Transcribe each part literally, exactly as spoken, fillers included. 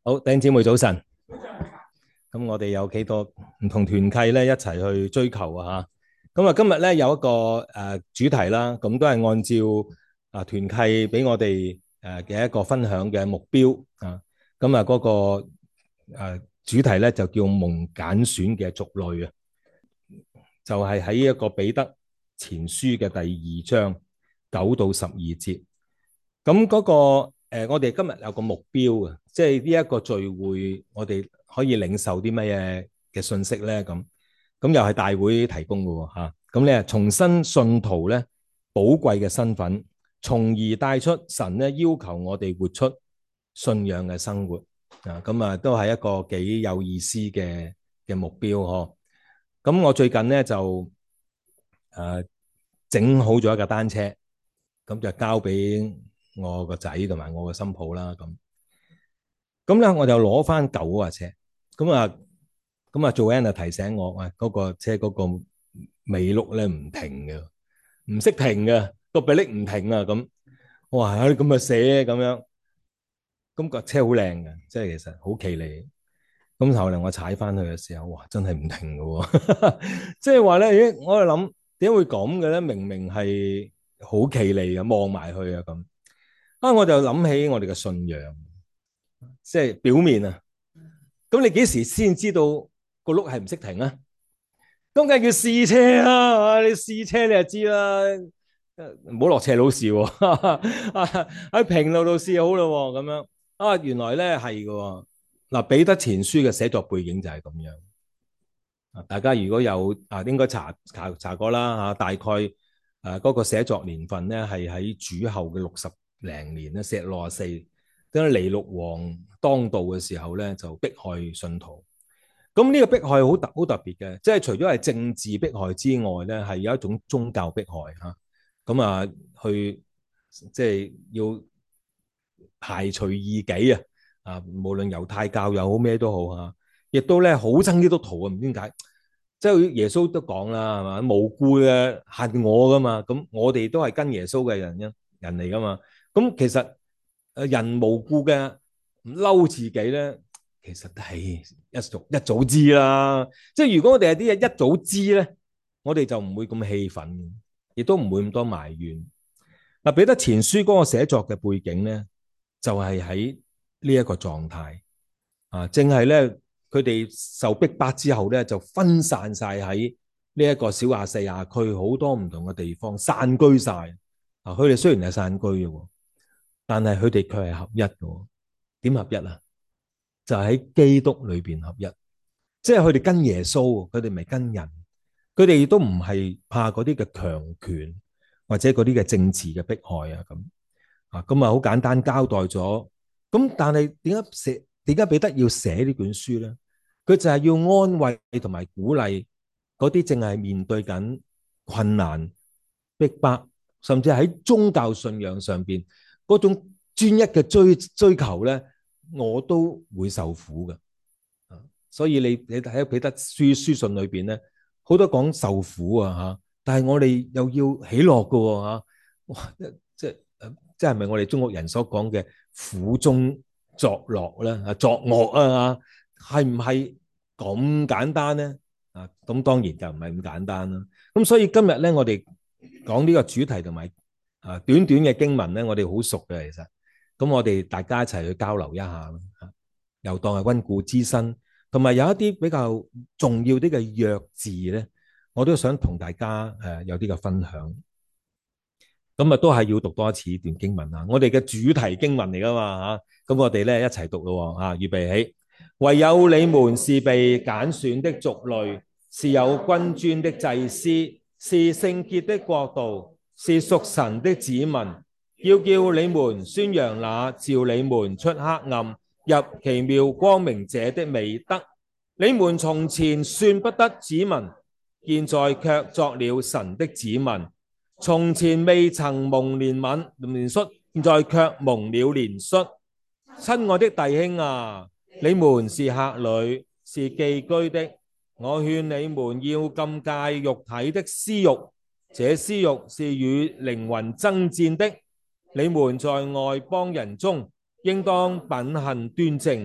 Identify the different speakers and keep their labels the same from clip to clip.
Speaker 1: 好，弟兄姊妹早晨。咁我哋有幾多唔同團契咧，一齊去追求啊吓。咁啊，今日咧有一個誒、呃、主題啦，咁都係按照啊團契俾我哋誒嘅一個分享嘅目標啊。咁啊，嗰、那個誒、呃、主題咧就叫蒙揀選嘅族類啊，就係、是、喺一個彼得前書嘅第二章九到十二節。咁嗰、那個誒、呃，我哋今日有個目標啊，即係呢一個聚會，我哋可以領受啲乜嘢嘅信息咧？咁咁又係大會提供嘅吓。咁咧重新信徒咧寶貴嘅身份，從而帶出神咧要求我哋活出信仰嘅生活啊。咁啊，都係一個幾有意思嘅嘅目標嗬。咁我最近咧就誒整、呃、好咗一架單車，咁就交俾我個仔同埋我個新抱啦。咁咁咧我就攞翻舊嗰架車，咁啊咁啊做 Joanne 提醒我，喂、哎、嗰、嗰個車嗰個尾轆咧唔停嘅，唔識停嘅，個臂力唔停啊。咁我話唉咁啊寫咁樣，咁架車好靚嘅，即係其實好企理。咁後嚟我踩翻去嘅時候，哇真係唔停嘅，即係話咧，咦我喺度諗點解會咁嘅咧？明明係好企理啊，望埋去啊咁。啊！我就諗起我哋嘅信仰，即係表面啊。咁你幾時先知道個碌係唔識停啊？咁梗係叫試車啦，你試車你就知啦。唔好落斜路試喎，喺平路度試好咯咁樣。啊，原來咧係嘅。嗱，彼得前書嘅寫作背景就係咁樣。啊，大家如果有啊，應該查查查過啦嚇。大概誒嗰個寫作年份咧係喺主後嘅六十零年咧，四六十四，當尼祿王當道嘅時候咧，就迫害信徒。咁呢個迫害好特好特別嘅，即係除咗係政治迫害之外咧，係有一種宗教迫害嚇。咁啊，去即係要排除異己啊！啊，無論猶太教又好咩都好嚇，亦都咧好憎基督徒啊！唔知點解，即係耶穌都講啦，係嘛，無故嘅恨我噶嘛。咁我哋都係跟耶穌嘅人因人嚟噶嘛。咁其實誒人無故嘅嬲自己咧，其實係一早一早知啦。即係如果我哋係啲嘢一早知咧，我哋就唔會咁氣憤，亦都唔會咁多埋怨。嗱，彼得前書嗰個寫作嘅背景咧，就係喺呢一個狀態啊，正係咧佢哋受逼迫之後咧，就分散晒喺呢一個小亞細亞區好多唔同嘅地方，散居晒啊。佢哋雖然係散居嘅，但係佢哋卻係合一嘅。點合一啊？就係喺基督裏邊合一，即係佢哋跟耶穌，佢哋唔係跟人，佢哋亦都唔係怕嗰啲嘅強權或者嗰啲嘅政治嘅迫害啊咁啊，咁啊好簡單交代咗。咁但係點解寫點解彼得要寫呢卷書咧？佢就係要安慰同埋鼓勵嗰啲正係面對緊困難、逼迫，甚至喺宗教信仰上邊嗰種專一嘅追追求咧，我都會受苦嘅。所以你你睇彼得書書信裏邊咧，好多講受苦啊嚇，但係我哋又要喜樂嘅喎嚇。哇！即係即係咪我哋中國人所講嘅苦中作樂咧？啊，作樂啊，係唔係咁簡單咧？啊，咁當然就唔係咁簡單啦。咁所以今日咧，我哋講呢個主題同埋啊短短嘅經文咧，我哋好熟嘅其實。咁我哋大家一齊去交流一下啦，又當係溫故知新，同埋有一啲比較重要啲嘅約字咧，我都想同大家誒有啲嘅分享。咁啊，都係要讀多一次段經文啊！我哋嘅主題經文嚟噶嘛嚇，咁我哋咧一齊讀咯嚇，預備起。唯有你們是被揀選的族類，是有君尊的祭司，是聖潔的國度，是屬神的子民。要叫你們宣揚那召你們出黑暗入奇妙光明者的美德。你們從前算不得子民，現在卻作了神的子民。從前未曾蒙憐憫憐恤，現在卻蒙了憐恤。親愛的弟兄啊，你們是客旅，是寄居的。我勸你們要禁戒肉體的私欲，這私欲是與靈魂爭戰的。你們在外邦人中，應當品行端正，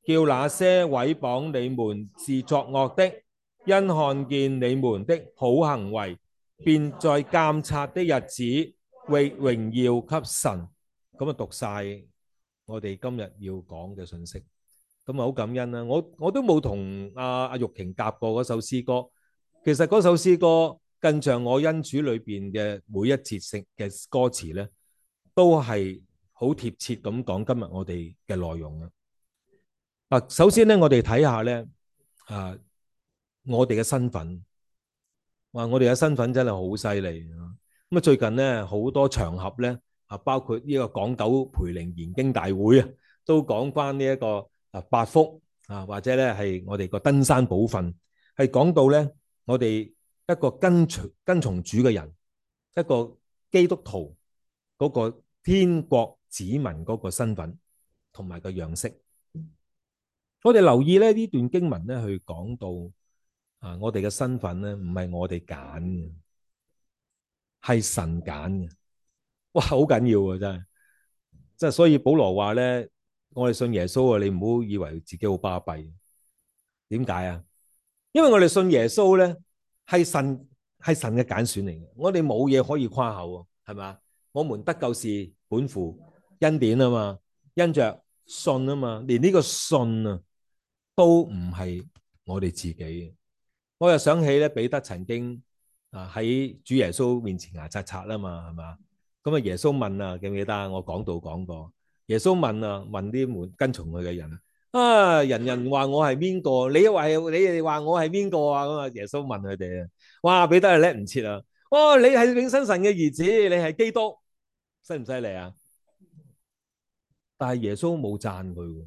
Speaker 1: 叫那些毀謗你們是作惡的，因看見你們的好行為，便在監察的日子為榮耀給神。咁啊，讀晒我哋今日要講嘅信息，咁啊好感恩啦。我我都冇同阿阿玉瓊夾過嗰首詩歌，其實嗰首詩歌更像我恩主裏邊嘅每一節性嘅歌詞咧，都係好貼切咁講今日我哋嘅內容啊。啊，首先咧，我哋睇下咧，啊，我哋嘅身份，哇，我哋嘅身份真係好犀利啊！咁啊，最近咧好多場合咧，啊，包括呢個港九培靈研經大會啊，都講翻呢一個啊八福啊，或者咧係我哋個登山寶訓，係講到咧我哋一個跟隨跟從主嘅人，一個基督徒嗰個天國子民嗰個身份同埋個樣式。我哋留意咧呢段經文咧，去講到啊，我哋嘅身份咧唔係我哋揀嘅，係神揀嘅。哇，好緊要啊，真係，即係所以保羅話咧，我哋信耶穌啊，你唔好以為自己好巴閉。點解啊？因為我哋信耶穌咧，係神係神嘅揀選嚟嘅，我哋冇嘢可以誇口，係咪？我們得救是本乎恩典啊嘛，因着信啊嘛，連呢個信啊都唔係我哋自己。我又想起咧，彼得曾經啊喺主耶穌面前牙擦擦啦嘛，係嘛？咁啊，耶穌問啊，記唔記得啊？我講道講過，耶穌問啊，問啲門跟從佢嘅人啊，人人話我係邊個？你話你哋話我係邊個啊？咁啊，耶穌問佢哋啊，哇，彼得係叻唔切啊！哦，你係永生神嘅兒子，你係基督，犀唔犀利啊？但係耶穌冇讚佢。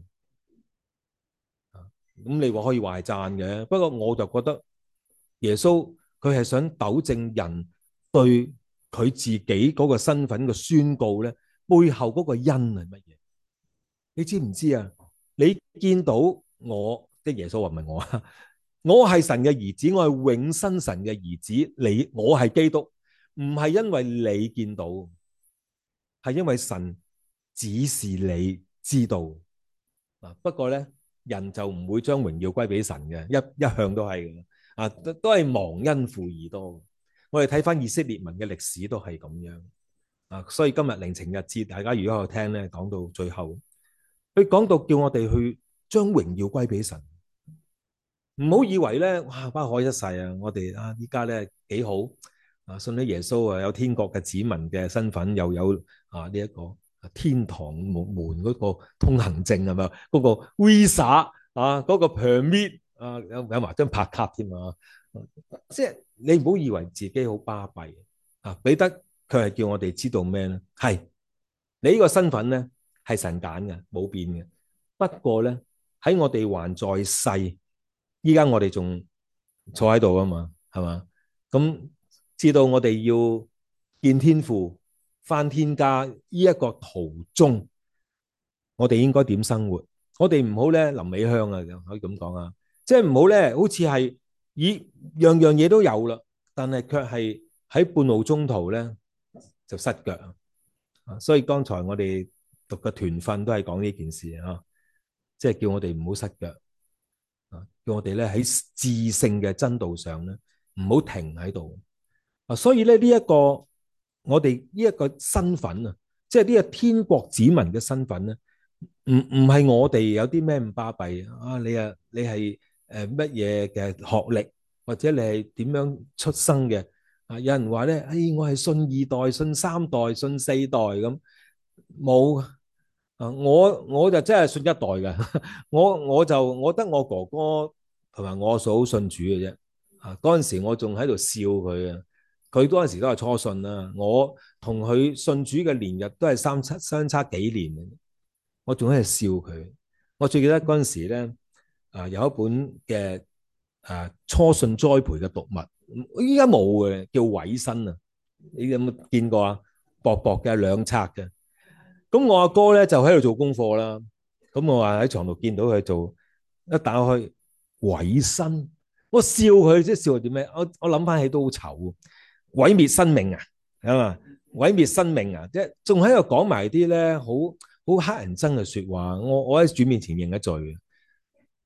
Speaker 1: 咁你話可以話係讚嘅，不過我就覺得耶穌佢係想糾正人對佢自己嗰個身份嘅宣告咧，背後嗰個因係乜嘢？你知唔知啊？你見到我，即係耶穌話唔係我啊，我係神嘅兒子，我係永生神嘅兒子，你我係基督，唔係因為你見到，係因為神指示你知道。嗱，不過咧，人就唔會將榮耀歸俾神嘅，一一向都係嘅，啊，都都係忘恩負義多。我哋睇翻以色列民嘅歷史都係咁樣，啊，所以今日靈情日誌，大家如果有聽咧，講到最後，佢講到叫我哋去將榮耀歸俾神，唔好以為咧，哇，不可一世啊！我哋啊，依家咧幾好啊，信咗耶穌啊，有天國嘅子民嘅身份，又有啊呢一個。天堂門門嗰個通行證係咪？嗰個 visa 啊，嗰個 permit 啊，有有埋張拍卡添啊！即係你唔好以為自己好巴閉啊！彼得佢係叫我哋知道咩咧？係你呢個身份咧係神揀嘅，冇變嘅。不過咧喺我哋還在世，依家我哋仲坐喺度啊嘛，係嘛？咁知道我哋要見天父。返天家呢一個途中，我哋應該點生活？我哋唔好咧臨尾香啊，可以咁講啊，即係唔好咧，好似係咦樣樣嘢都有啦，但係卻係喺半路中途咧就失腳啊！所以剛才我哋讀嘅團訓都係講呢件事啊，即係叫我哋唔好失腳啊，叫我哋咧喺至聖嘅真道上咧唔好停喺度啊！所以咧呢一個。我哋呢一個身份啊，即係呢個天國子民嘅身份咧，唔唔係我哋有啲咩唔巴閉啊？你啊，你係誒乜嘢嘅學歷，或者你係點樣出生嘅？啊，有人話咧，哎，我係信二代、信三代、信四代咁，冇啊！我我就真係信一代嘅，我我就我得我哥哥同埋我嫂信主嘅啫。啊，嗰陣時我仲喺度笑佢啊！佢嗰陣時都係初信啦，我同佢信主嘅年日都係三七相差幾年，我仲喺度笑佢。我最記得嗰陣時咧，啊有一本嘅啊初信栽培嘅讀物，依家冇嘅，叫委身啊，你有冇見過啊？薄薄嘅兩冊嘅。咁我阿哥咧就喺度做功課啦，咁我話喺床度見到佢做，一打開委身，我笑佢，即係笑佢點咩？我我諗翻起都好醜。毀滅生命啊，係嘛？毀滅生命啊，即係仲喺度講埋啲咧好好乞人憎嘅說話。我我喺主面前認一罪，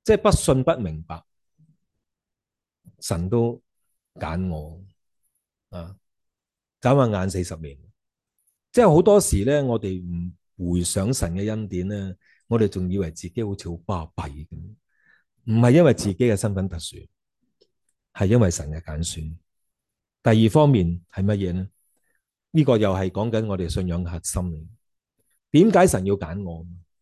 Speaker 1: 即係不信不明白，神都揀我啊，眨下眼四十年。即係好多時咧，我哋唔回想神嘅恩典咧，我哋仲以為自己好似好巴閉咁，唔係因為自己嘅身份特殊，係因為神嘅揀選。第二方面係乜嘢呢？呢個又係講緊我哋信仰嘅核心嚟。點解神要揀我？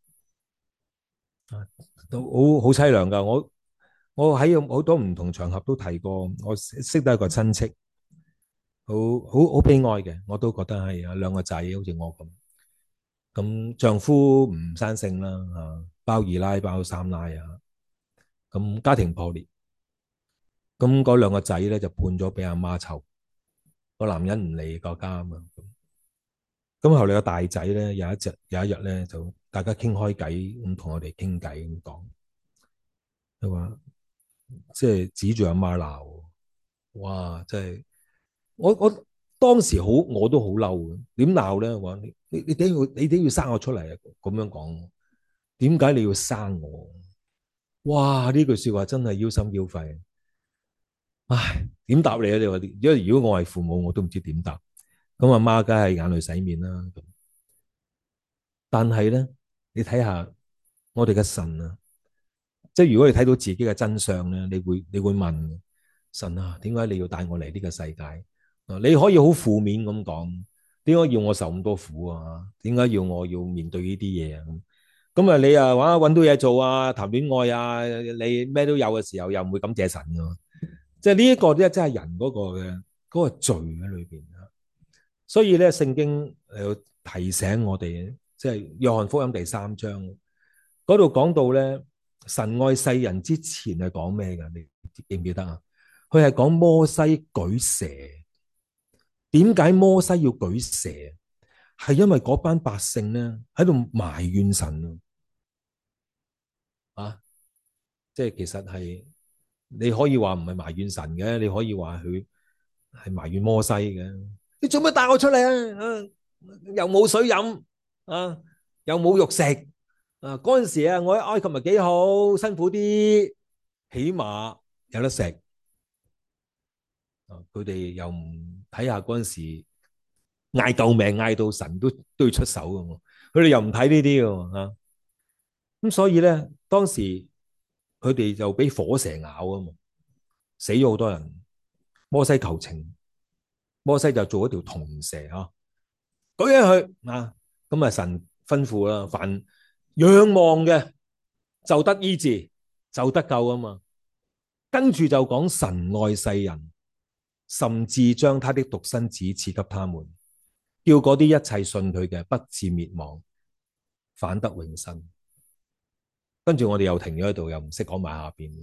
Speaker 1: 啊，都好好凄涼噶。我我喺好多唔同場合都提過，我識得一個親戚，好好好悲哀嘅。我都覺得係有兩個仔，好似我咁。咁丈夫唔生性啦，啊，包二奶包三奶啊，咁家庭破裂。咁嗰兩個仔咧就判咗俾阿媽湊，個男人唔理個家啊嘛。咁後嚟個大仔咧有一日有一日咧就大家傾開偈，咁同我哋傾偈咁講，佢話即係指住阿媽鬧，哇！真係我我當時好我都好嬲嘅，點鬧咧？話你你你點要你點要生我出嚟啊？咁樣講，點解你要生我？哇！呢句說話真係腰心腰肺。唉，點答你啊？你話，因為如果我係父母，我都唔知點答。咁阿媽梗係眼淚洗面啦。但係咧，你睇下我哋嘅神啊，即係如果你睇到自己嘅真相咧，你會你會問神啊，點解你要帶我嚟呢個世界？啊，你可以好負面咁講，點解要我受咁多苦啊？點解要我要面對呢啲嘢啊？咁啊，你啊話搵到嘢做啊，談戀愛啊，你咩都有嘅時候，又唔會感謝神噶。即係呢一個咧，真係人嗰個嘅嗰個罪喺裏邊啊。所以咧，聖經誒提醒我哋，即係約翰福音第三章嗰度講到咧，神愛世人之前係講咩噶？你記唔記得啊？佢係講摩西舉蛇。點解摩西要舉蛇？係因為嗰班百姓咧喺度埋怨神啊，即係其實係你可以話唔係埋怨神嘅，你可以話佢係埋怨摩西嘅。你做咩帶我出嚟啊？又冇水飲啊，又冇肉食啊！嗰陣時啊，我喺埃及咪幾好，辛苦啲，起碼有得食啊！佢哋又唔睇下嗰陣時嗌救命，嗌到神都都要出手嘅，佢哋又唔睇呢啲嘅吓。咁所以咧，當時佢哋就俾火蛇咬啊嘛，死咗好多人。摩西求情，摩西就做一條銅蛇啊，舉起佢啊，咁啊神吩咐啦，凡仰望嘅就得醫治，就得救啊嘛。跟住就講神愛世人，甚至將他的獨生子賜給他們，叫嗰啲一切信佢嘅不至滅亡，反得永生。跟住我哋又停咗喺度，又唔識講埋下邊，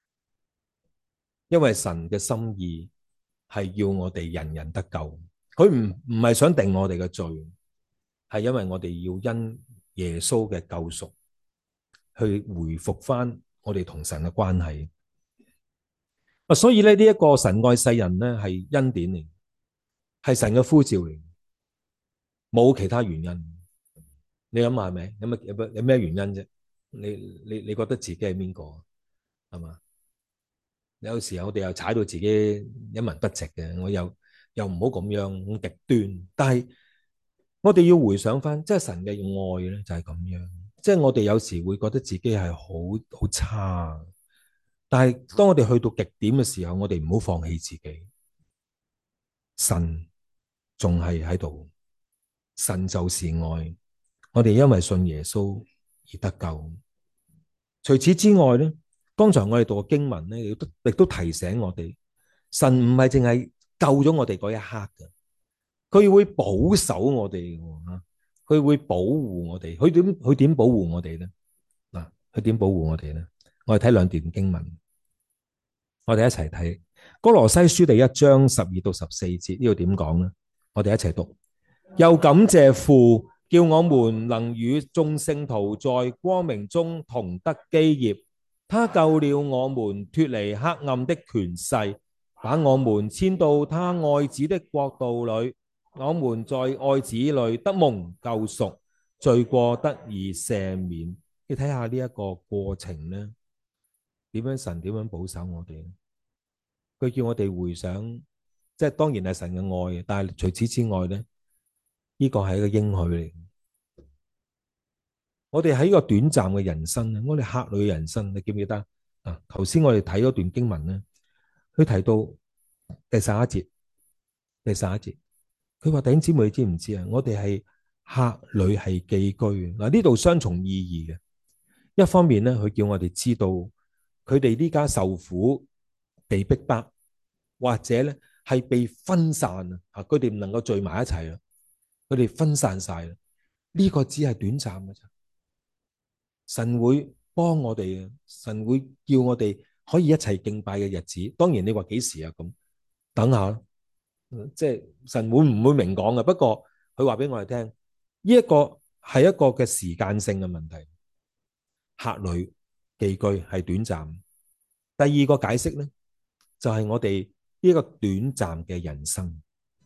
Speaker 1: 因為神嘅心意係要我哋人人得救，佢唔唔係想定我哋嘅罪，係因為我哋要因耶穌嘅救贖去回復翻我哋同神嘅關係。啊，所以咧呢一個神愛世人咧係恩典嚟，係神嘅呼召嚟，冇其他原因。你諗下係咪？有乜有咩原因啫？你你你覺得自己係邊個？係嘛？有時候我哋又踩到自己一文不值嘅，我又又唔好咁樣咁極端。但係我哋要回想翻，即係神嘅愛咧就係咁樣。即係我哋有時會覺得自己係好好差，但係當我哋去到極點嘅時候，我哋唔好放棄自己。神仲係喺度，神就是愛。我哋因為信耶穌而得救。除此之外咧，剛才我哋讀嘅經文咧，亦都亦都提醒我哋，神唔係淨係救咗我哋嗰一刻嘅，佢會保守我哋嘅，佢會保護我哋。佢點佢點保護我哋咧？嗱，佢點保護我哋咧？我哋睇兩段經文，我哋一齊睇歌羅西書第一章十二到十四節，呢度點講咧？我哋一齊讀。又感謝父，叫我們能與眾聖徒在光明中同得基業。他救了我們脫離黑暗的權勢，把我們遷到他愛子的國度裏。我們在愛子裏得蒙救贖，罪過得以赦免。你睇下呢一個過程呢， 點樣神點樣保守我哋？佢叫我哋回想，即係當然係神嘅愛，但係除此之外咧，呢個係一個應許嚟。我哋喺呢個短暫嘅人生，我哋客旅嘅人生，你記唔記得啊？頭先我哋睇嗰段經文咧，佢提到第十一節，第十一節，佢話弟兄姊妹，你知唔知啊？我哋係客旅係寄居嗱，呢度雙重意義嘅。一方面咧，佢叫我哋知道佢哋呢家受苦、被逼迫，或者咧係被分散啊，佢哋唔能夠聚埋一齊啦，佢哋分散晒啦。呢個只係短暫嘅啫。神會幫我哋啊，神會叫我哋可以一齊敬拜嘅日子。當然你話幾時啊？咁等下，即係神會唔會明講嘅？不過佢話俾我哋聽，呢一個係一個嘅時間性嘅問題。客旅寄居係短暫。第二個解釋咧，就係我哋呢個短暫嘅人生，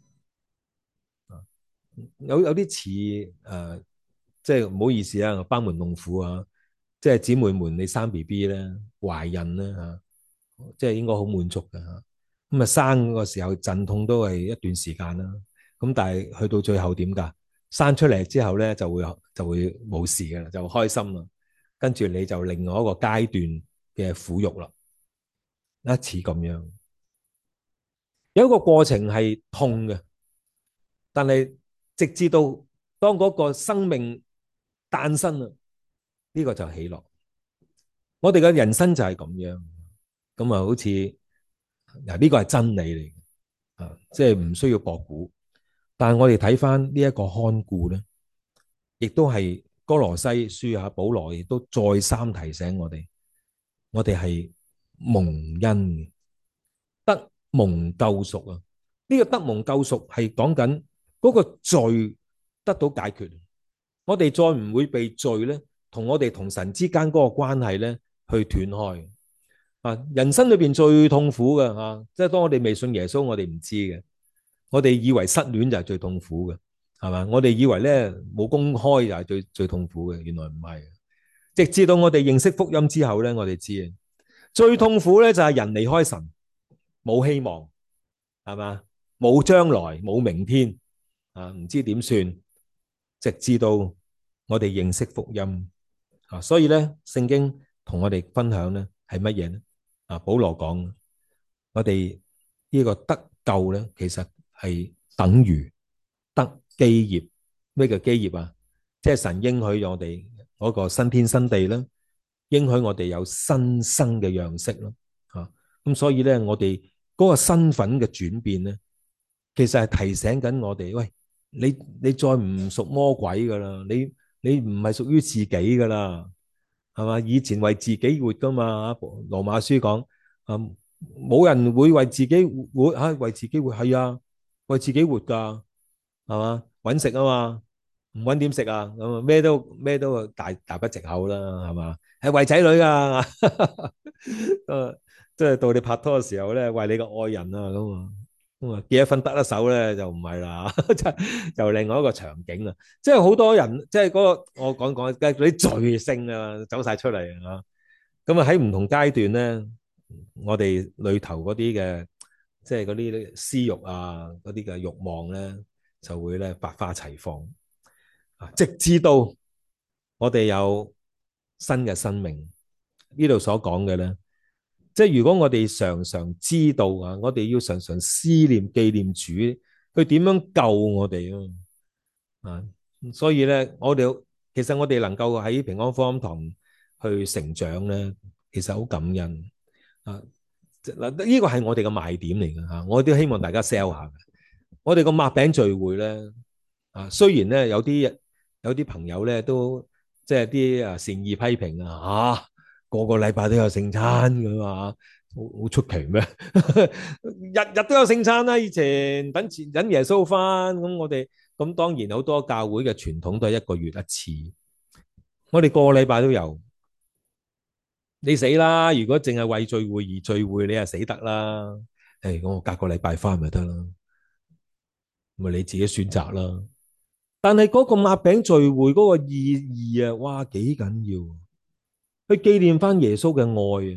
Speaker 1: 有有啲似誒，即係唔好意思啊，班門弄斧啊，即係姊妹們，你生 B B 咧，懷孕咧吓，即係應該好滿足嘅吓。咁啊生嗰個時候陣痛都係一段時間啦，咁但係去到最後點噶？生出嚟之後咧就會就會冇事噶啦，就開心啦。跟住你就另外一個階段嘅撫育啦，一似咁樣。有一個過程係痛嘅，但係直至到當嗰個生命誕生啦，呢個就喜樂。我哋嘅人生就係咁樣，咁啊好似嗱呢個係真理嚟嘅，啊即係唔需要博古。但係我哋睇翻呢一個看顧咧，亦都係哥羅西書啊，保羅亦都再三提醒我哋，我哋係蒙恩嘅，得蒙救贖啊！呢個得蒙救贖係講緊嗰個罪得到解決，我哋再唔會被罪咧同我哋同神之間嗰個關係咧去斷開啊！人生裏邊最痛苦嘅啊，即係當我哋未信耶穌，我哋唔知嘅，我哋以為失戀就係最痛苦嘅，係嘛？我哋以為咧冇公開就係最最痛苦嘅，原來唔係。直至到我哋認識福音之後咧，我哋知啊，最痛苦咧就係人離開神，冇希望，係嘛？冇將來，冇明天啊，唔知點算。直至到我哋認識福音啊，所以咧聖經同我哋分享咧係乜嘢咧？啊，保羅講我哋呢個得救咧，其實係等於得基業。咩叫基業啊？即係神應許我哋嗰個新天新地啦，應許我哋有新生嘅樣式咯。啊，咁所以咧，我哋嗰個身份嘅轉變咧，其實係提醒緊我哋，喂，你你再唔屬魔鬼噶啦，你你唔係屬於自己噶啦，係嘛？以前為自己活噶嘛，羅馬書講，啊，冇人會為自己活吓，為自己活係啊，為自己活噶，係嘛？搵食啊嘛，唔搵點食啊？咁啊咩都咩都大大把藉口啦，係嘛？係為仔女噶，誒，即係到你拍拖嘅時候咧，為你個愛人啊咁啊。咁啊，結咗婚得一手咧就唔係啦，就另外一個場景啦。即係好多人，即係嗰個我講講，嗰啲罪性啊走晒出嚟啊。咁啊喺唔同階段咧，我哋裏頭嗰啲嘅，即係嗰啲私欲啊，嗰啲嘅慾望咧，就會咧百花齊放啊，直至到我哋有新嘅生命。呢度所講嘅咧。即係如果我哋常常知道啊，我哋要常常思念紀念主，佢點樣救我哋啊？啊，所以咧，我哋其實我哋能夠喺平安福音堂去成長咧，其實好感恩啊！嗱，呢個係我哋嘅賣點嚟嘅吓，我都希望大家 sell 下嘅。我哋個擘餅聚會咧，啊，雖然咧有啲有啲朋友咧都即係啲啊善意批評啊，吓。個個禮拜都有聖餐噶嘛，好好出奇咩？日日都有聖餐啦，以前等等耶穌翻，咁我哋咁當然好多教會嘅傳統都係一個月一次，我哋個個禮拜都有。你死啦！如果淨係為聚會而聚會，你係死得啦。誒，我隔個禮拜翻咪得啦，咪你自己選擇啦。但係嗰個擘餅聚會嗰個意義啊，哇，幾緊要！去紀念翻耶穌嘅愛啊！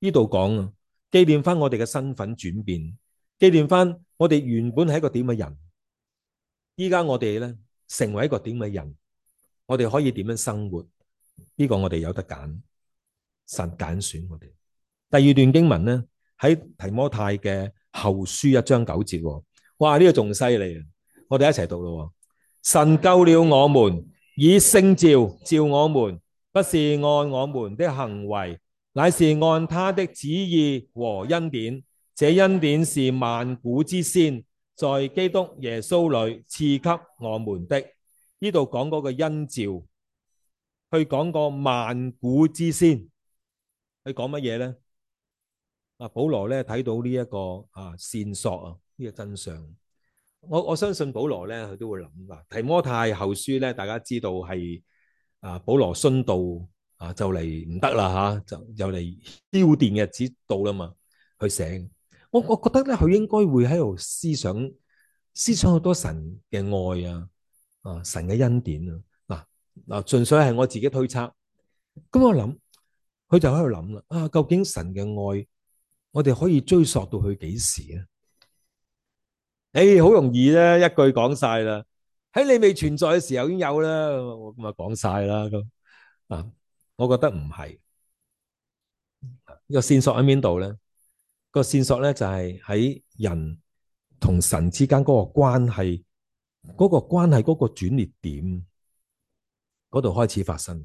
Speaker 1: 呢度講啊，紀念翻我哋嘅身份轉變，紀念翻我哋原本係一個點嘅人，依家我哋咧成為一個點嘅人，我哋可以點樣生活？呢個我哋有得揀，神揀選我哋。第二段經文咧喺提摩太嘅後書一章九節，哇！呢個仲犀利啊！我哋一齊讀咯。神救了我們，以聖召召我們，不是按我們的行為，乃是按他的旨意和恩典。這恩典是萬古之先，在基督耶穌裏賜給我們的。呢度講嗰個恩召，去講個萬古之先，去講乜嘢呢？啊，保羅咧睇到呢一個啊線索啊，呢個真相。我我相信保羅咧，佢都會諗啊。提摩太後書咧，大家知道係啊保羅殉道啊就嚟唔得啦吓，就就嚟丟電嘅日子到啦嘛，去寫。我我覺得咧，佢應該會喺度思想思想好多神嘅愛啊，啊神嘅恩典啊。嗱嗱，純粹係我自己推測。咁我諗，佢就喺度諗啦。啊，究竟神嘅愛，我哋可以追溯到去幾時啊？誒，好容易咧，一句講晒啦。喺你未存在嘅時候已經有啦，我咁啊講晒啦咁啊。我覺得唔係，呢個線索喺邊度咧？個線索咧就係喺人同神之間嗰個關係，嗰個關係嗰個轉捩點嗰度開始發生。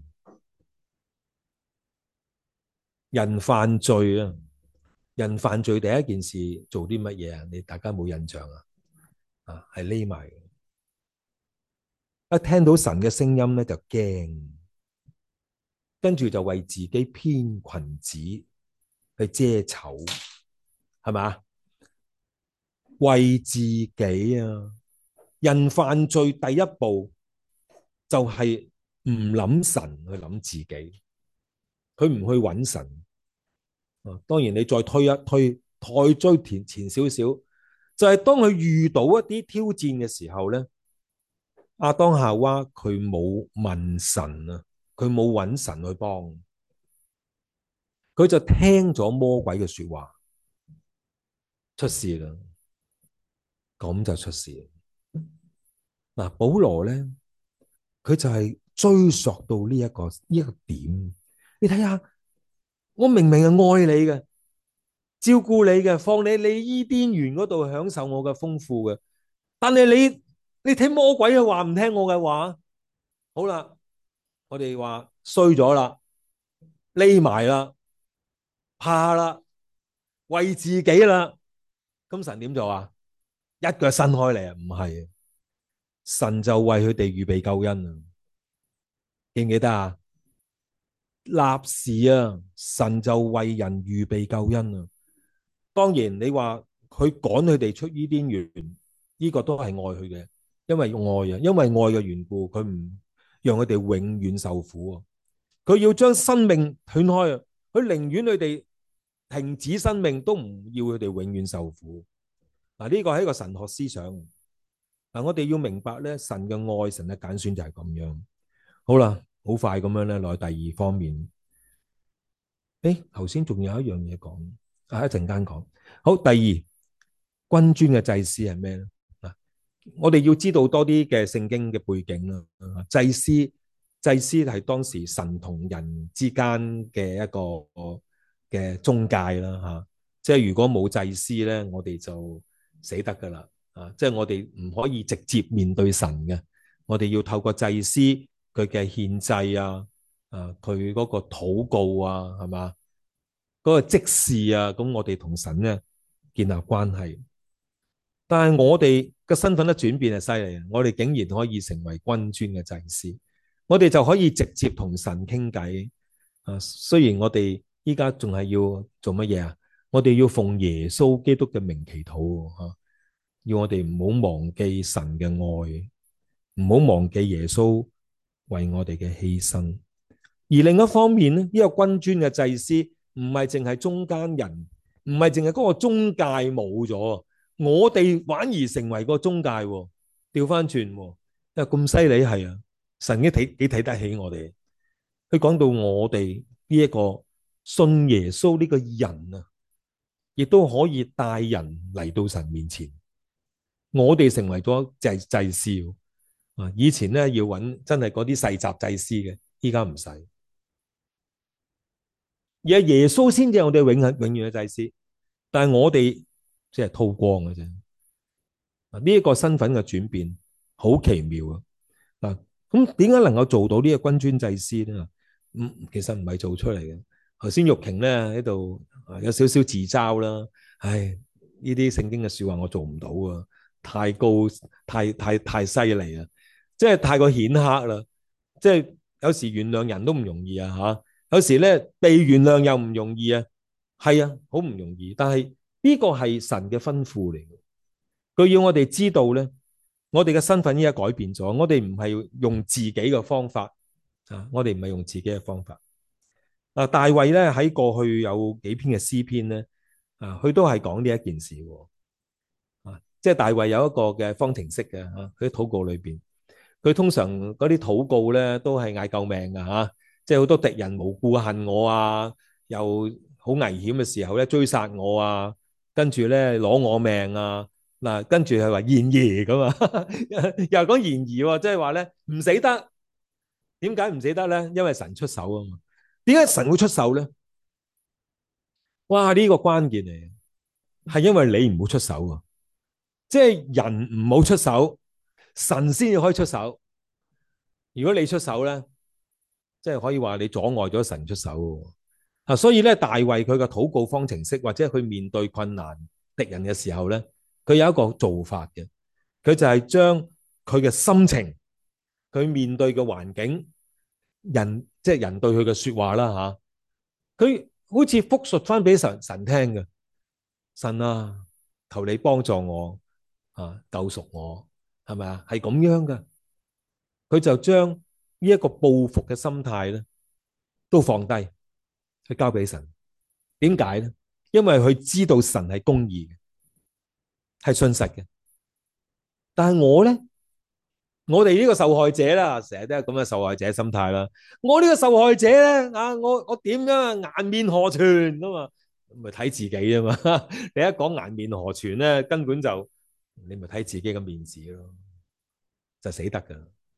Speaker 1: 人犯罪啊，人犯罪第一件事做啲乜嘢啊？你大家冇印象啊？啊，係匿埋，一聽到神嘅聲音咧就驚，跟住就為自己編裙子去遮醜，係咪？為自己啊！人犯罪第一步就係唔諗神，去諗自己，佢唔去揾神。啊，當然你再推一推，再追前前少少，就係當佢遇到一啲挑戰嘅時候咧，亞當夏娃佢冇問神啊，佢冇揾神去幫，佢就聽咗魔鬼嘅說話，出事啦，咁就出事。嗱，保羅咧，佢就係追溯到呢一個呢一個點。你睇下，我明明係愛你嘅，照顧你嘅，放你你伊甸園嗰度享受我嘅豐富嘅，但係你你聽魔鬼嘅話，唔聽我嘅話，好啦，我哋話衰咗啦，匿埋啦，怕啦，為自己啦，咁神點做啊？一腳伸開嚟啊？唔係，神就為佢哋預備救恩啊！記唔記得啊？立時啊，神就為人預備救恩啊！當然你話佢趕佢哋出伊甸園，呢個都係愛佢嘅，因為愛啊，因為愛嘅緣故，佢唔讓佢哋永遠受苦啊！佢要將生命斷開啊！佢寧願佢哋停止生命，都唔要佢哋永遠受苦。嗱，呢個係一個神學思想。嗱，我哋要明白咧，神嘅愛，神嘅揀選就係咁樣。好啦，好快咁樣咧，落去第二方面。誒，頭先仲有一樣嘢講，啊，一陣間講。好，第二，君尊嘅祭司係咩咧？嗱，我哋要知道多啲嘅聖經嘅背景啦。祭司，祭司係當時神同人之間嘅一個嘅中介啦，吓。即係如果冇祭司咧，我哋就死得噶啦。啊，即係我哋唔可以直接面對神嘅，我哋要透過祭司佢嘅獻祭啊，啊，佢嗰個禱告啊，係嘛，嗰個即時啊，咁我哋同神咧建立關係。但係我哋嘅身份嘅轉變係犀利，我哋竟然可以成為君尊嘅祭司，我哋就可以直接同神傾偈。啊，雖然我哋依家仲係要做乜嘢啊？我哋要奉耶穌基督嘅名祈禱啊！要我哋唔好忘記神嘅愛，唔好忘記耶穌為我哋嘅犧牲。而另一方面咧，呢個君尊嘅祭司唔係淨係中間人，唔係淨係嗰個中介冇咗，我哋反而成為個中介，調翻轉，因為咁犀利係啊，神幾睇幾睇得起我哋。佢講到我哋呢一個
Speaker 2: 信耶穌呢個人啊，亦都可以帶人嚟到神面前。我哋成為咗祭祭司啊！以前咧要揾真係嗰啲世襲祭司嘅，依家唔使。而係耶穌先至係我哋永恆永遠嘅祭司，但係我哋即係吐光嘅啫。呢、這、一個身份嘅轉變好奇妙啊！嗱，咁點解能夠做到呢個君尊祭司咧？嗯，其實唔係做出嚟嘅。頭先玉瓊咧喺度有少少自嘲啦，唉，呢啲聖經嘅說話我做唔到啊，太高，太太太犀利啊，即係太過顯赫啦，即係有時原諒人都唔容易啊吓，有時咧被原諒又唔容易啊，係啊，好唔容易，但係呢個係神嘅吩咐嚟嘅，佢要我哋知道咧，我哋嘅身份依家改變咗，我哋唔係用自己嘅方法啊，我哋唔係用自己嘅方法。啊，大衛咧喺過去有幾篇嘅詩篇咧，啊，佢都係講呢一件事喎。啊，即係大衛有一個嘅方程式嘅嚇，佢喺禱告裏邊，佢通常嗰啲禱告咧都係嗌救命嘅嚇，即係好多敵人無故恨我啊，又好危險嘅時候咧追殺我啊，跟住咧攞我命啊，嗱，跟住係話然而咁啊，又係講然而喎，即係話咧唔死得，點解唔死得咧？因為神出手啊嘛。點解神會出手咧？哇！呢個關鍵嚟，係因為你唔好出手啊！即係人唔好出手，神先至可以出手。如果你出手咧，即係可以話你阻礙咗神出手啊！所以咧，大衛佢嘅禱告方程式，或者佢面對困難敵人嘅時候咧，佢有一個做法嘅，佢就係將佢嘅心情，佢面對嘅環境，人即係人對佢嘅說話啦吓，佢好似複述翻俾神神聽嘅。神啊，求你幫助我啊，救贖我，係咪啊？係咁樣噶，佢就將呢一個報復嘅心態咧，都放低，去交俾神。點解咧？因為佢知道神係公義嘅，係信實嘅。但係我咧，我哋呢個受害者啦，成日都係咁嘅受害者心態啦。我呢個受害者咧，啊，我我點樣啊？顏面何存啊嘛？咪睇自己啊嘛。你一講顏面何存咧，根本就你咪睇自己嘅面子咯，就死得噶。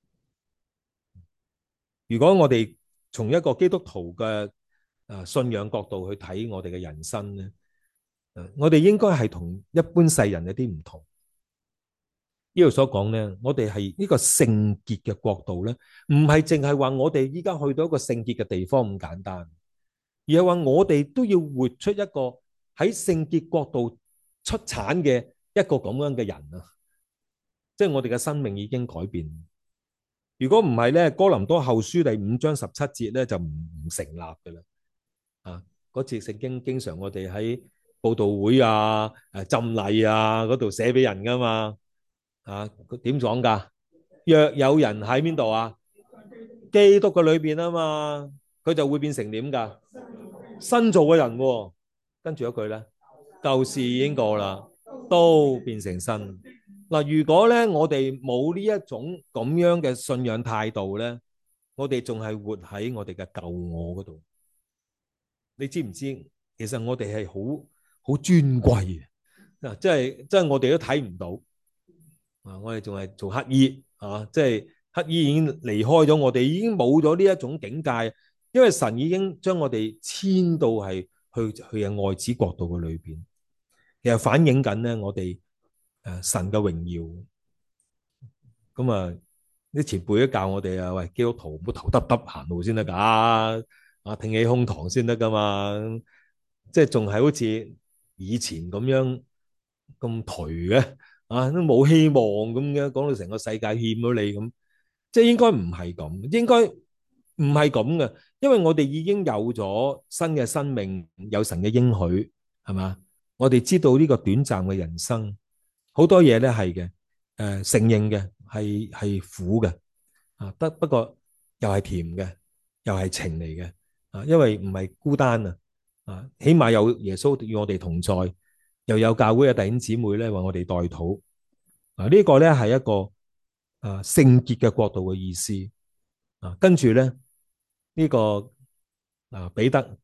Speaker 2: 如果我哋從一個基督徒嘅啊信仰角度去睇我哋嘅人生咧，我哋應該係同一般世人有啲唔同。呢度所講咧，我哋係呢個聖潔嘅國度咧，唔係淨係話我哋依家去到一個聖潔嘅地方咁簡單，而係話我哋都要活出一個喺聖潔國度出產嘅一個咁樣嘅人啊！即係我哋嘅生命已經改變。如果唔係咧，哥林多後書第五章十七節咧就唔唔成立噶啦。啊，嗰節聖經經常我哋喺佈道會啊、誒浸禮啊嗰度寫俾人噶嘛。啊，點講噶？若有人喺邊度啊？基督嘅裏邊啊嘛，佢就會變成點噶？新造嘅人喎。跟住一句咧，舊事已經過啦，都變成新。嗱，如果咧我哋冇呢一種咁樣嘅信仰態度咧，我哋仲係活喺我哋嘅舊我嗰度。你知唔知？其實我哋係好好尊貴嘅嗱，即係即係我哋都睇唔到。啊！我哋仲係做乞衣啊，即係乞衣已經離開咗我哋，已經冇咗呢一種境界，因為神已經將我哋遷到係去去嘅愛子國度嘅裏邊，其實反映緊咧我哋誒神嘅榮耀。咁啊，啲前輩都教我哋啊，喂，基督徒唔好頭耷耷行路先得噶，啊，挺起胸膛先得噶嘛，即係仲係好似以前咁樣咁頹嘅。啊，都冇希望咁樣，講到成個世界欠咗你咁，即係應該唔係咁，應該唔係咁嘅，因為我哋已經有咗新嘅生命，有神嘅應許，係嘛？我哋知道呢個短暫嘅人生，好多嘢咧係嘅，誒、呃、承認嘅係係苦嘅，啊，得不過又係甜嘅，又係情嚟嘅，啊，因為唔係孤單啊，啊，起碼有耶穌與我哋同在。又有教會嘅弟兄姊妹咧為我哋代禱，啊呢個咧係一個啊聖潔嘅國度嘅意思，啊跟住咧呢個啊彼得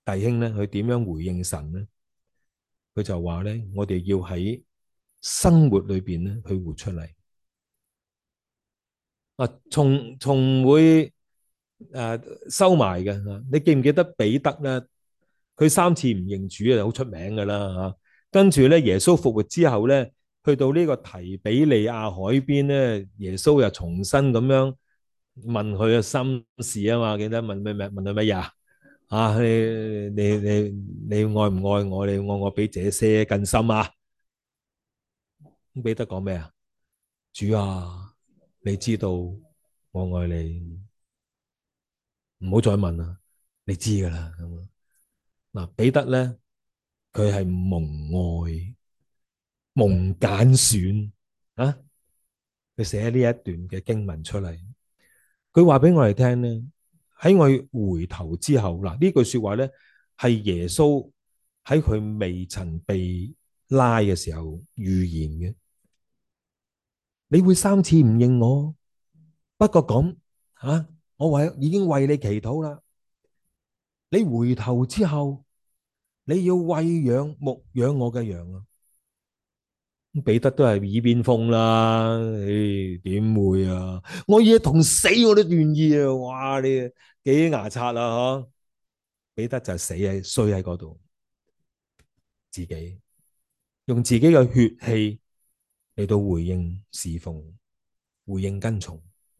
Speaker 2: 弟兄咧，佢點樣回應神咧？佢就話咧，我哋要喺生活裏邊咧去活出嚟。啊，從從唔會誒收埋嘅。你記唔記得彼得咧？佢三次唔認主啊，好出名噶啦吓。跟住咧，耶穌復活之後咧，去到呢個提比利亞海邊咧，耶穌又重新咁樣問佢嘅心事啊嘛。記得問咩咩？問佢乜嘢啊？啊，你你你你愛唔愛我？你愛我比這些更深啊？咁彼得講咩啊？主啊，你知道我愛你，唔好再問啦，你知噶啦。咁嗱，彼得咧，佢係蒙愛、蒙揀選啊，佢寫呢一段嘅經文出嚟，佢話俾我哋聽咧，喺我回頭之後，嗱呢句說話咧係耶穌喺佢未曾被拉嘅時候預言嘅。你會三次唔認我，不過咁啊，我為已經為你祈禱啦。你回頭之後，你要餵養牧養我嘅羊啊！彼得都係耳邊風啦，誒，點會啊？我要同死我都願意啊！哇，你幾牙刷啊？嗬！彼得就死喺衰喺嗰度，自己用自己嘅血氣嚟到回應侍奉，回應跟從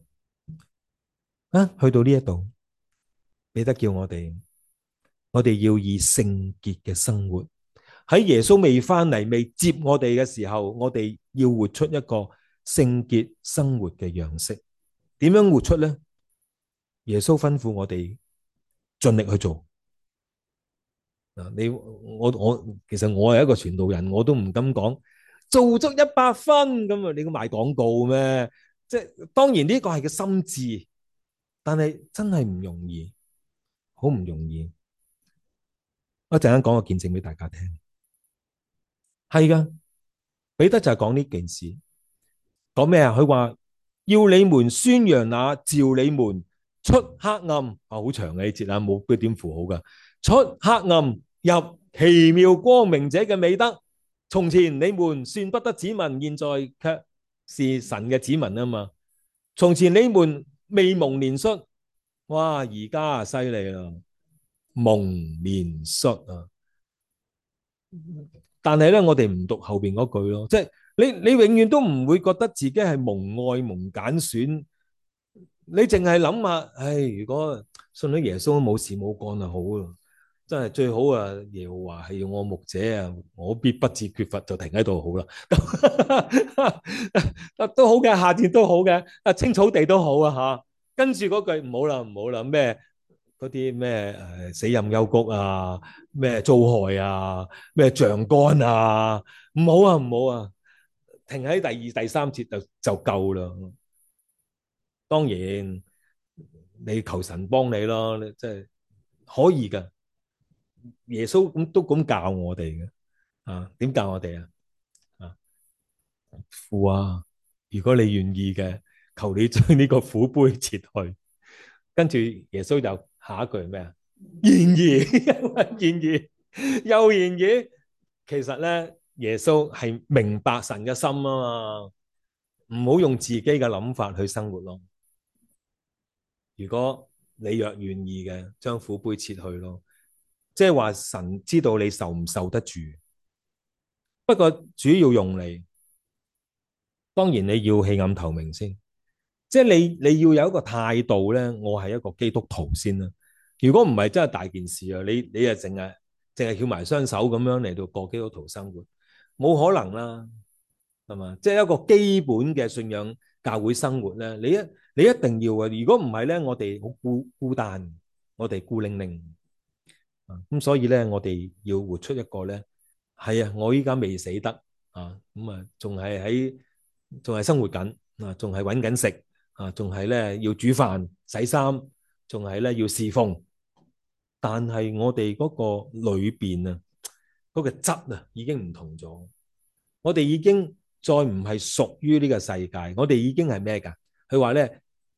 Speaker 2: 啊！去到呢一度，彼得叫我哋，我哋要以聖潔嘅生活。喺耶穌未翻嚟、未接我哋嘅時候，我哋要活出一個聖潔生活嘅樣式。點樣活出呢？耶穌吩咐我哋盡力去做。嗱，你我我其實我係一個傳道人，我都唔敢講做足一百分咁啊！你要賣廣告咩？即係當然呢個係個心志，但係真係唔容易，好唔容易。我一陣間講個見證俾大家聽。係噶，彼得就係講呢件事，講咩啊？佢話要你們宣揚那召你們出黑暗啊，好長嘅呢節啊，冇標點符號噶。出黑暗入奇妙光明者嘅美德，從前你們算不得子民，現在卻是神嘅子民啊嘛。從前你們未蒙憐恤，哇，而家啊犀利啦，蒙憐恤啊！但係咧，我哋唔讀後邊嗰句咯，即係你你永遠都唔會覺得自己係蒙愛蒙揀選，你淨係諗下，唉，如果信咗耶穌都冇事冇干就好咯，真係最好啊！耶和華係我牧者啊，我必不致缺乏，就停喺度好啦。都好嘅，下節都好嘅，啊青草地都好啊吓。跟住嗰句唔好啦，唔好啦，咩？嗰啲咩誒死蔭幽谷啊，咩遭害啊，咩橡乾啊，唔好啊，唔好啊，停喺第二、第三節就就夠啦。當然你求神幫你咯，你即係可以噶。耶穌咁都咁教我哋嘅啊？點教我哋啊？啊，父啊，如果你願意嘅，求你將呢個苦杯撤去。跟住耶穌就下一句咩啊？然而，然而，又然而，其實咧，耶穌係明白神嘅心啊嘛，唔好用自己嘅諗法去生活咯。如果你若願意嘅，將苦杯撤去咯，即係話神知道你受唔受得住。不過主要用你，當然你要棄暗投明先，即係你你要有一個態度咧，我係一個基督徒先啦。如果唔係真係大件事啊，你你啊淨係淨係翹埋雙手咁樣嚟到過基督徒生活，冇可能啦，係嘛？即係一個基本嘅信仰教會生活咧，你一你一定要啊！如果唔係咧，我哋好孤孤單，我哋孤零零啊，咁所以咧，我哋要活出一個咧，係啊，我依家未死得啊，咁啊，仲係喺仲係生活緊啊，仲係搵緊食啊，仲係咧要煮飯洗衫，仲係咧要侍奉。但係我哋嗰個裏邊啊，嗰個質啊已經唔同咗。我哋已經再唔係屬於呢個世界，我哋已經係咩噶？佢話咧，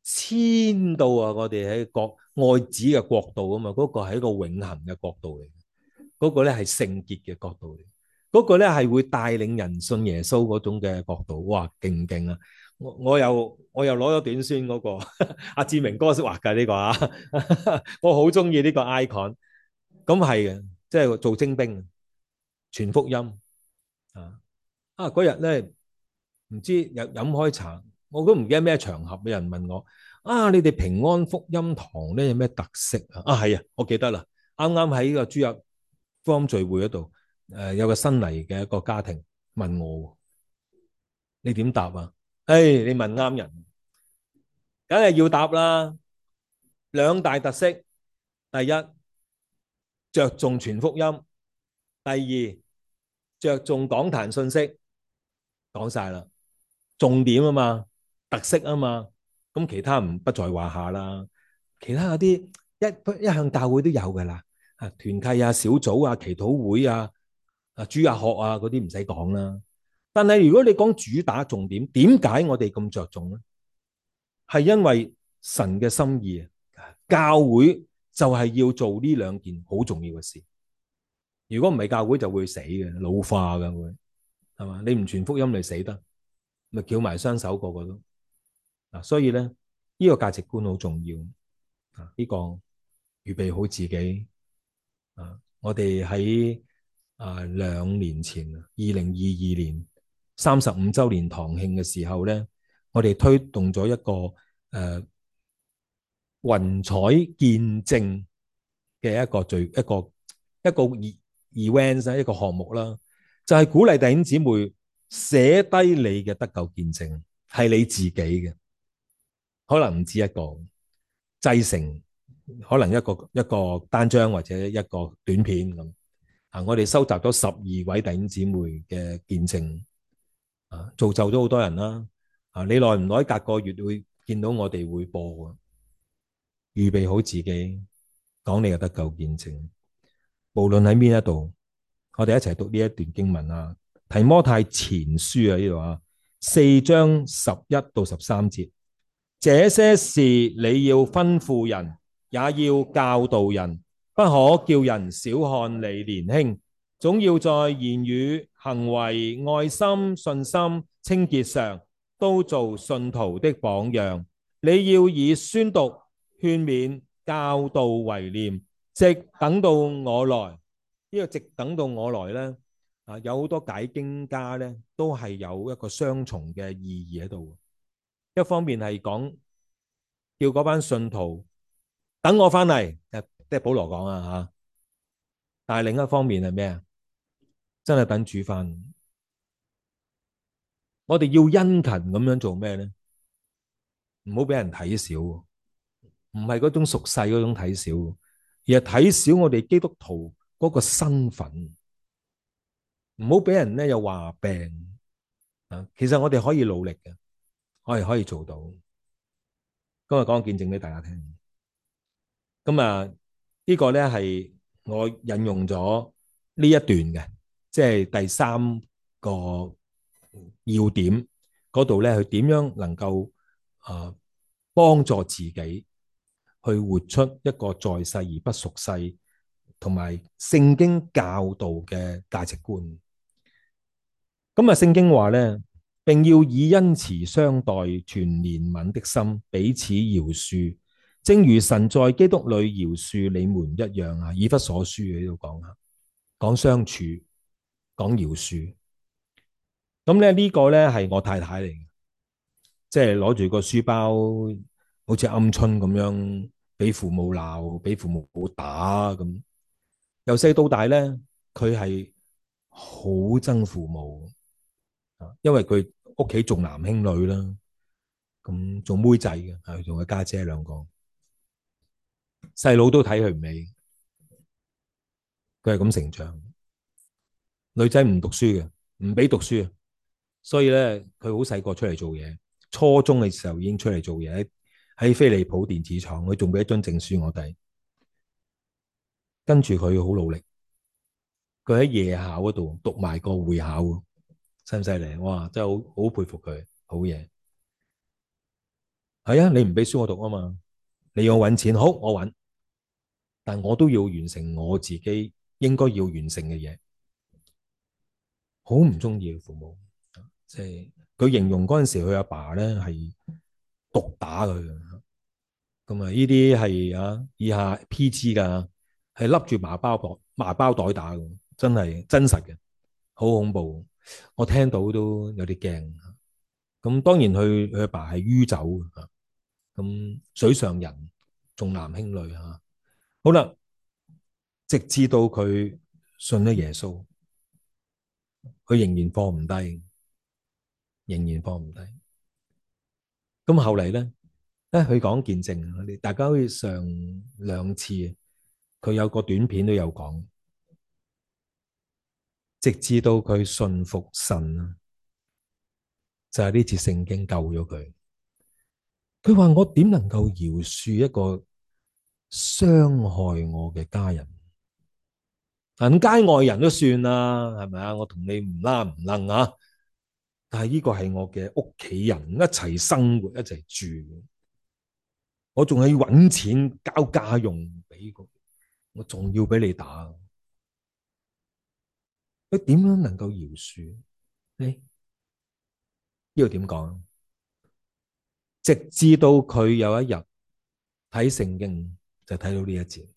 Speaker 2: 遷到啊我哋喺國愛子嘅國度啊嘛，嗰、那個係一個永恆嘅國度嚟，嗰、那個咧係聖潔嘅國度嚟，嗰、那個咧係會帶領人信耶穌嗰種嘅國度。哇，勁唔勁啊！我我又我又攞咗短宣嗰、那個阿志明哥識畫嘅呢個啊，我好中意呢個 icon。咁係嘅，即係做精兵，傳福音啊！啊嗰日咧唔知飲飲開茶，我都唔記得咩場合，有人問我啊，你哋平安福音堂咧有咩特色啊？啊係啊，我記得啦，啱啱喺個主日福音聚會嗰度，誒、呃、有個新嚟嘅一個家庭問我，你點答啊？誒、哎，你問啱人，梗係要答啦。兩大特色，第一着重傳福音，第二着重講壇信息，講晒啦，重點啊嘛，特色啊嘛，咁其他唔不在話下啦。其他嗰啲一一向教會都有噶啦，啊團契啊、小組啊、祈禱會啊、啊主日學啊嗰啲唔使講啦。但係如果你講主打重點，點解我哋咁着重咧？係因為神嘅心意，教會就係要做呢兩件好重要嘅事。如果唔係，教會就會死嘅，老化嘅會，係嘛？你唔傳福音，你死得，咪翹埋雙手個個都。嗱，所以咧呢個價值觀好重要。啊，呢個預備好自己。啊，我哋喺啊兩年前，二零二二年三十五周年堂慶嘅時候咧，我哋推動咗一個誒雲彩見證嘅一個聚一個一個 event 一個項目啦，就係、是、鼓勵弟兄姊妹寫低你嘅得救見證，係你自己嘅，可能唔止一個，製成可能一個一個單張或者一個短片咁。啊，我哋收集咗十二位弟兄姊妹嘅見證，啊，造就咗好多人啦。啊，你耐唔耐隔個月會見到我哋會播啊？預備好自己講你嘅得救見證，無論喺邊一度，我哋一齊讀呢一段經文啊。提摩太前書啊，呢度啊，四章十一到十三節，這些事你要吩咐人，也要教導人，不可叫人小看你年輕，總要在言語、行為、愛心、信心、清潔上都做信徒的榜樣。你要以宣讀、勸勉、教導為念，直等到我來。呢、這個直等到我來呢，啊，有好多解經家呢都係有一個雙重嘅意義喺度。一方面係講叫嗰班信徒等我翻嚟，即係保羅講啊吓。但係另一方面係咩啊？真係等主翻。我哋要殷勤咁樣做咩呢？唔好俾人睇小，唔係嗰種俗世嗰種睇小，而係睇小我哋基督徒嗰個身份。唔好俾人咧又話病啊！其實我哋可以努力嘅，我哋可以做到。今日講個見證俾大家聽。咁啊，呢個咧係我引用咗呢一段嘅，即係第三個要點嗰度咧，佢點樣能夠啊幫助自己去活出一個在世而不屬世，同埋聖經教導嘅價值觀。咁啊，聖經話咧，並要以恩慈相待，存憐憫的心，彼此饒恕，正如神在基督裏饒恕你們一樣啊。以弗所書喺度講下，講相處，講饒恕。咁咧呢個咧係我太太嚟嘅，即係攞住個書包，好似鵪鶉咁樣，俾父母鬧，俾父母打咁。由細到大咧，佢係好憎父母。因為佢屋企重男輕女啦，咁做妹仔嘅，係同佢家姐兩個，細佬都睇佢唔起，佢係咁成長。女仔唔讀書嘅，唔俾讀書，所以咧佢好細個出嚟做嘢，初中嘅時候已經出嚟做嘢，喺喺飛利浦電子廠，佢仲俾一張證書我睇。跟住佢好努力，佢喺夜考嗰度讀埋個會考。犀唔犀利？哇！真係好好佩服佢，好嘢。 係啊，你唔俾書我讀啊嘛，你要我搵錢，好，我搵，但我都要完成我自己應該要完成嘅嘢。好唔中意父母，即係佢形容嗰陣時佢阿爸咧係毒打佢嘅。咁啊呢啲係啊以下 P G 噶，係笠住麻包袋麻包袋打嘅，真係真實嘅，好恐怖。我聽到都有啲驚。咁當然佢佢阿爸係酗酒嘅，咁水上人重男輕女吓。好啦，直至到佢信咗耶穌，佢仍然放唔低，仍然放唔低。咁後嚟咧，咧佢講見證，我哋大家好似上兩次，佢有個短片都有講，直至到佢信服神啊，就係呢次聖經救咗佢。佢話我點能夠饒恕一個傷害我嘅家人？人街外人都算啦，係咪啊？我同你唔拉唔楞啊，但係呢個係我嘅屋企人，一齊生活，一齊住，我仲係要搵錢交家用俾佢，我仲要俾你打，佢點樣能夠饒恕？誒，呢個點講？直至到佢有一日睇聖經，就睇到呢一節，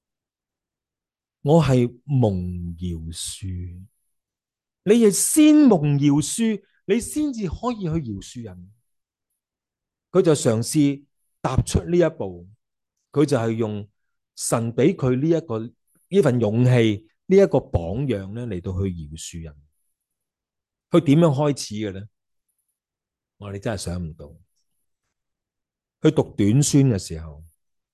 Speaker 2: 我係蒙饒恕，你係先蒙饒恕，你先至可以去饒恕人。佢就嘗試踏出呢一步，佢就係用神俾佢呢一個呢份勇氣，呢一個榜樣咧嚟到去饒恕人。佢點樣開始嘅咧？我哋真係想唔到。佢讀短宣嘅時候，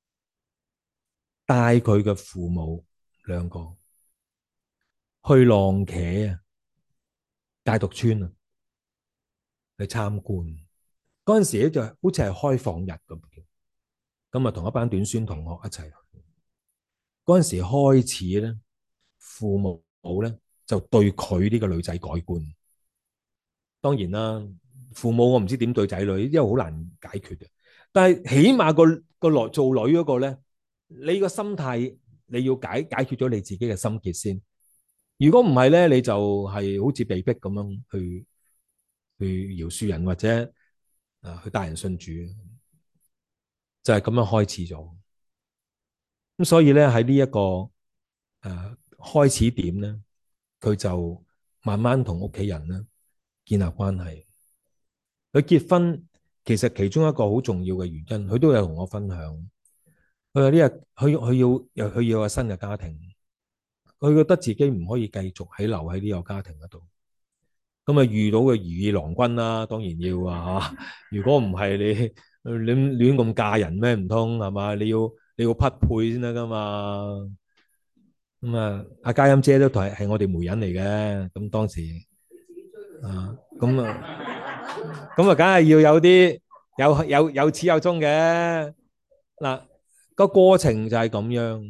Speaker 2: 帶佢嘅父母兩個去浪茄啊，戒毒村啊，去參觀。嗰陣時咧就好似係開放日咁，咁啊同一班短宣同學一齊。嗰陣時開始咧，父母咧就對佢呢個女仔改觀。當然啦，父母我唔知點對仔女，因為好難解決嘅。但係起碼個個來做女嗰個咧，你個心態你要解解決咗你自己嘅心結先。如果唔係咧，你就係好似被逼咁樣去去饒恕人或者啊去帶人信主，就係咁樣開始咗。咁所以咧喺呢一個誒、呃、開始點咧，佢就慢慢同屋企人咧建立關係。佢結婚其實其中一個好重要嘅原因，佢都有同我分享。佢話呢日佢佢要又佢要有新嘅家庭，佢覺得自己唔可以繼續喺留喺呢個家庭嗰度。咁啊遇到嘅如意郎君啦，當然要啊。如果唔係你你亂咁嫁人咩？唔通係嘛？你要你要匹配先得噶嘛。咁啊，阿嘉欣姐都係係我哋媒人嚟嘅。咁當時啊，咁啊，咁啊，梗係要有啲有有有始有終嘅。嗱，個過程就係咁樣。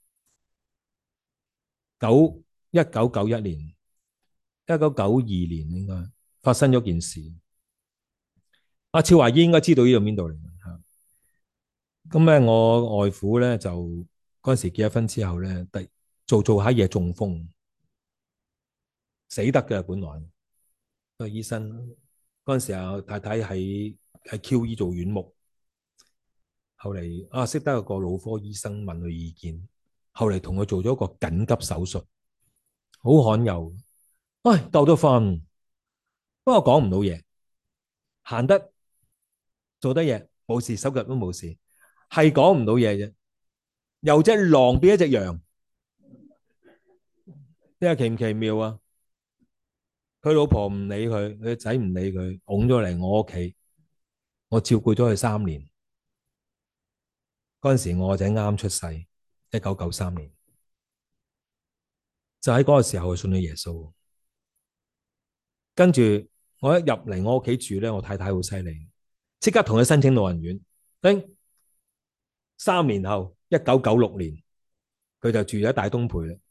Speaker 2: 九一九九一年，一九九二年應該發生咗件事。阿超華姨應該知道呢度邊度嚟吓。咁咧，我外父咧就嗰陣時結咗婚之後咧，第做做下嘢中風，死得嘅本來個醫生。嗰陣時啊，太太喺喺 Q E 做院牧，後嚟啊識得有個腦科醫生問佢意見，後嚟同佢做咗個緊急手術，好罕有。唉，救得翻，不過講唔到嘢，行得做得嘢，冇事，手腳都冇事，係講唔到嘢啫。由隻狼變一隻羊，你話奇唔奇妙啊？佢老婆唔理佢，佢仔唔理佢，拱咗嚟我屋企，我照顧咗佢三年。嗰陣時我個仔啱出世，一九九三年，就喺嗰個時候信咗耶穌。跟住我一入嚟我屋企住咧，我太太好犀利，即刻同佢申請老人院。誒，三年後，一九九六年，佢就住喺大東培啦。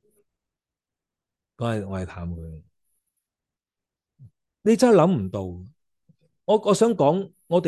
Speaker 2: 嗰日我係探佢，你真係諗唔到。我我想講，我哋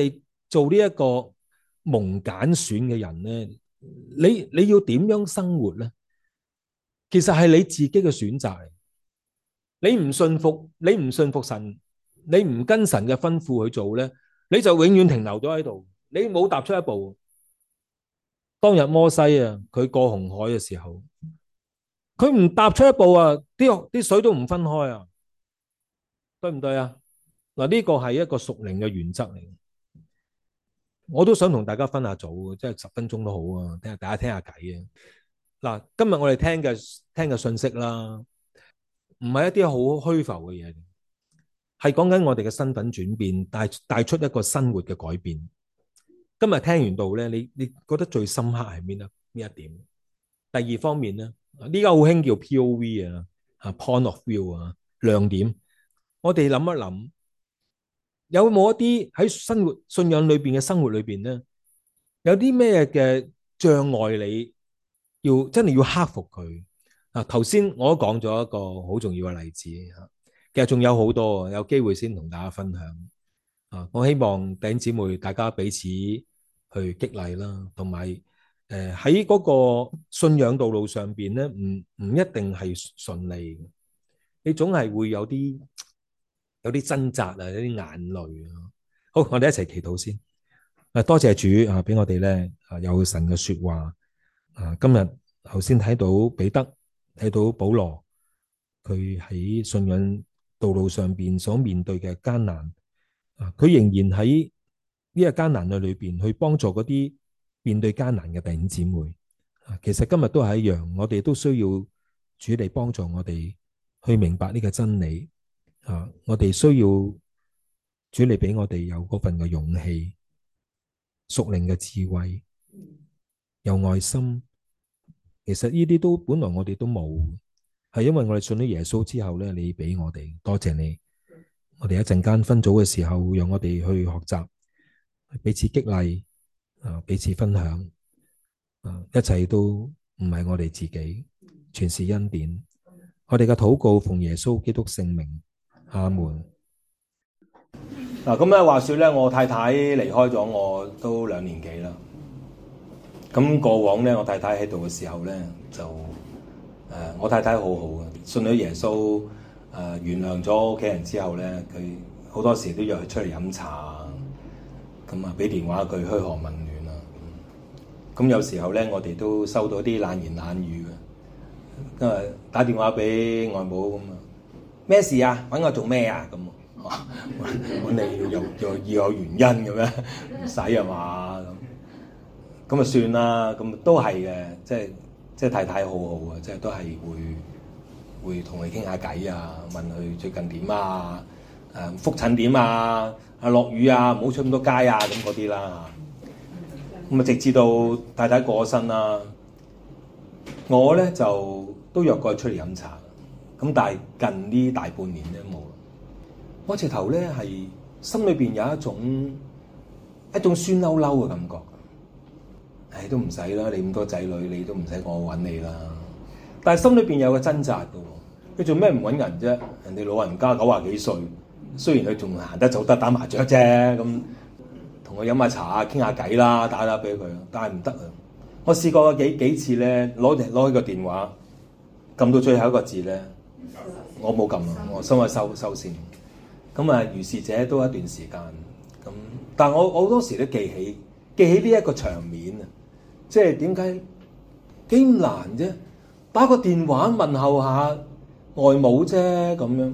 Speaker 2: 做呢一個蒙揀選嘅人咧，你你要點樣生活咧？其實係你自己嘅選擇嚟。你唔信服，你唔信服神，你唔跟神嘅吩咐去做咧，你就永遠停留咗喺度，你冇踏出一步。當日摩西啊，佢過紅海嘅時候，佢唔踏出一步啊，啲啲水都唔分開啊，對唔對啊？嗱，呢個係一個屬靈嘅原則嚟。我都想同大家分下組，即係十分鐘都好啊，聽下大家聽下偈啊。嗱，今日我哋聽嘅聽嘅信息啦，唔係一啲好虛浮嘅嘢，係講緊我哋嘅身份轉變，帶帶出一個生活嘅改變。今日聽完道咧，你你覺得最深刻係邊一邊一點？第二方面咧，呢家好興叫 P O V 啊，啊 point of view 啊，亮點。我哋諗一諗，有冇一啲喺生活信仰裏邊嘅生活裏邊咧，有啲咩嘅障礙你要真係要克服佢啊？頭先我都講咗一個好重要嘅例子嚇，其實仲有好多，有機會先同大家分享啊！我希望弟兄姊妹大家彼此去激勵啦，同埋誒喺嗰個信仰道路上邊咧，唔唔一定係順利嘅，你總係會有啲有啲掙扎啊，有啲眼淚啊。好，我哋一齊祈禱先。誒，多謝主啊，俾我哋咧啊有神嘅說話啊。今日頭先睇到彼得，睇到保羅，佢喺信仰道路上邊所面對嘅艱難啊，佢仍然喺呢個艱難嘅裏邊去幫助嗰啲面對艱難嘅弟兄姊妹啊。其實今日都係一樣，我哋都需要主嚟幫助我哋去明白呢個真理啊。我哋需要主嚟俾我哋有嗰份嘅勇氣、屬靈嘅智慧、有愛心。其實呢啲都本來我哋都冇，係因為我哋信咗耶穌之後咧，你俾我哋，多謝你。我哋一陣間分組嘅時候，讓我哋去學習，彼此激勵啊，彼此分享啊，一切都唔係我哋自己，全是恩典。我哋嘅禱告奉耶穌基督聖名，阿門。
Speaker 1: 嗱，咁咧話說咧，我太太離開咗我都兩年幾啦。咁過往咧，我太太喺度嘅時候咧，就誒、呃，我太太好好嘅，信咗耶穌，誒、呃，原諒咗屋企人之後咧，佢好多時都約佢出嚟飲茶，咁啊，俾電話佢噓寒問暖啊。咁有時候咧，我哋都收到啲冷言冷語嘅，因為打電話俾外母咁啊，咩事啊？揾我做咩啊？咁啊，揾你又又要有原因嘅咩？唔使啊嘛咁。咁啊算啦，咁都係嘅，即係即係太太好好啊，即係都係會會同佢傾下偈啊，問佢最近點啊，誒覆診點啊，啊落雨啊，唔好出咁多街啊，咁嗰啲啦。咁啊直至到太太過咗身啦，我咧就都約過佢出嚟飲茶，咁但係近呢大半年咧冇。我直頭咧係心裏邊有一種一種酸溜溜嘅感覺。唉，都唔使啦，你咁多仔女，你都唔使我揾你啦。但係心裏邊有個掙扎嘅喎，你做咩唔揾人啫？人哋老人家九廿幾歲，雖然佢仲行得走得打麻雀啫，咁同佢飲下茶啊，傾下偈啦，打打俾佢，但係唔得啊！我試過幾幾次咧，攞攞起個電話，撳到最後一個字咧，我冇撳啊，我收一收收先。咁啊，如是者都一段時間咁，但係我我好多時都記起記起呢一個場面啊！即係點解幾咁難啫？打個電話問候下外母啫咁樣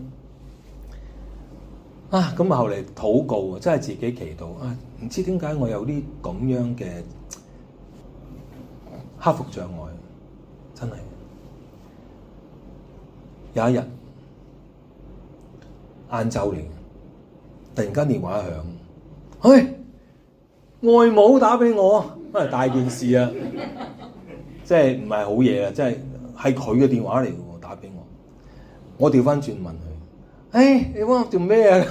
Speaker 1: 啊！咁啊後嚟禱告啊，真係自己祈禱啊！唔知點解我有啲咁樣嘅克服障礙，真係有一日晏晝嚟，突然間電話響，嘿、哎！外母打俾我，真係大件事啊！即係唔係好嘢啊！即係係佢嘅電話嚟嘅喎，打俾我。我調翻轉問佢：，誒、哎，你揾我做咩啊？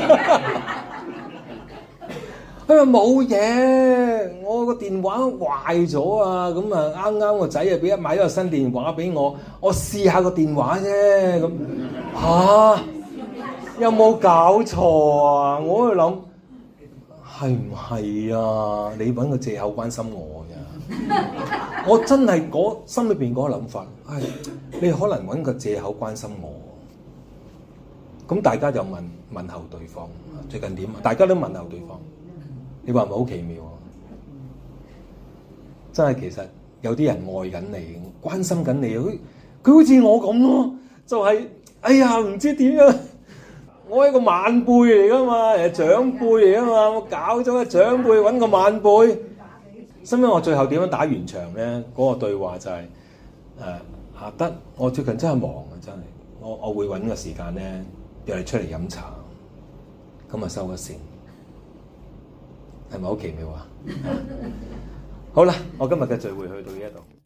Speaker 1: 佢話冇嘢，我個電話壞咗啊！咁啊，啱啱個仔啊，俾一買咗個新電話俾我，我試下個電話啫。咁嚇、啊，有冇搞錯啊？我喺度諗。 係唔係啊？你揾個藉口關心我咋？我真係嗰心裏邊嗰個諗法，唉，你可能揾個藉口關心我。咁大家就問問候對方，最近點？大家都問候對方，你話係咪好奇妙啊？真係其實有啲人愛緊你，關心緊你，佢佢好似我咁咯，就係、是、哎呀唔知點樣。我係個晚輩嚟噶嘛，係長輩嚟噶嘛，我搞咗個長輩揾個晚輩。所以我最後點樣打完場咧？嗰、那個對話就係、是、誒、啊、得，我最近真係忙啊，真係，我我會揾個時間咧約你出嚟飲茶，咁啊收咗線，係咪好奇妙啊？好啦，我今日嘅聚會去到呢一度。